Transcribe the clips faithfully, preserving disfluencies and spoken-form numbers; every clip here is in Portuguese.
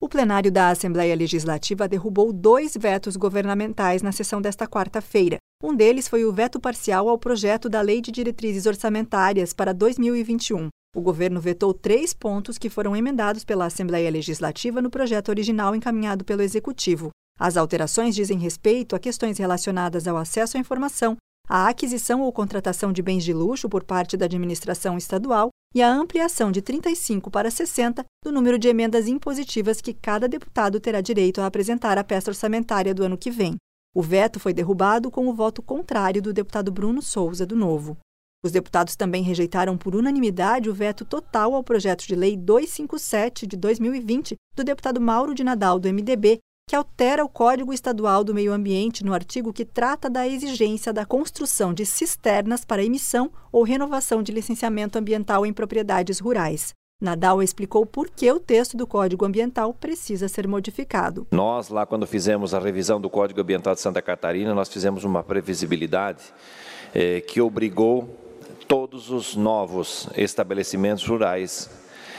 plenário da Assembleia Legislativa derrubou dois vetos governamentais na sessão desta quarta-feira. Um deles foi o veto parcial ao projeto da Lei de Diretrizes Orçamentárias para dois mil e vinte e um. O governo vetou três pontos que foram emendados pela Assembleia Legislativa no projeto original encaminhado pelo Executivo. As alterações dizem respeito a questões relacionadas ao acesso à informação, à aquisição ou contratação de bens de luxo por parte da administração estadual e a ampliação de trinta e cinco para sessenta do número de emendas impositivas que cada deputado terá direito a apresentar à peça orçamentária do ano que vem. O veto foi derrubado com o voto contrário do deputado Bruno Souza, do Novo. Os deputados também rejeitaram por unanimidade o veto total ao projeto de lei duzentos e cinquenta e sete de dois mil e vinte do deputado Mauro de Nadal, do M D B, que altera o Código Estadual do Meio Ambiente no artigo que trata da exigência da construção de cisternas para emissão ou renovação de licenciamento ambiental em propriedades rurais. Nadal explicou por que o texto do Código Ambiental precisa ser modificado. Nós, lá quando fizemos a revisão do Código Ambiental de Santa Catarina, nós fizemos uma previsibilidade eh, que obrigou todos os novos estabelecimentos rurais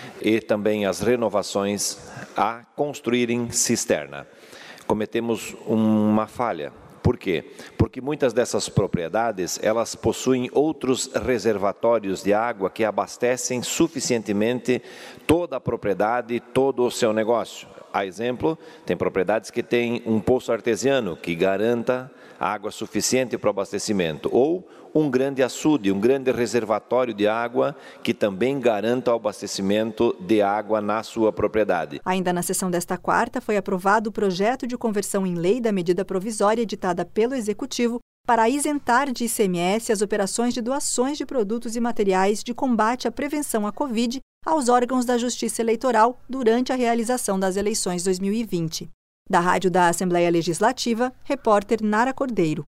e também as renovações a construírem cisterna. Cometemos uma falha. Por quê? Porque muitas dessas propriedades, elas possuem outros reservatórios de água que abastecem suficientemente toda a propriedade e todo o seu negócio. A exemplo, tem propriedades que têm um poço artesiano que garanta água suficiente para o abastecimento, ou um grande açude, um grande reservatório de água que também garanta o abastecimento de água na sua propriedade. Ainda na sessão desta quarta, foi aprovado o projeto de conversão em lei da medida provisória editada pelo Executivo para isentar de I C M S as operações de doações de produtos e materiais de combate à prevenção à Covid aos órgãos da Justiça Eleitoral durante a realização das eleições dois mil e vinte. Da Rádio da Assembleia Legislativa, repórter Nara Cordeiro.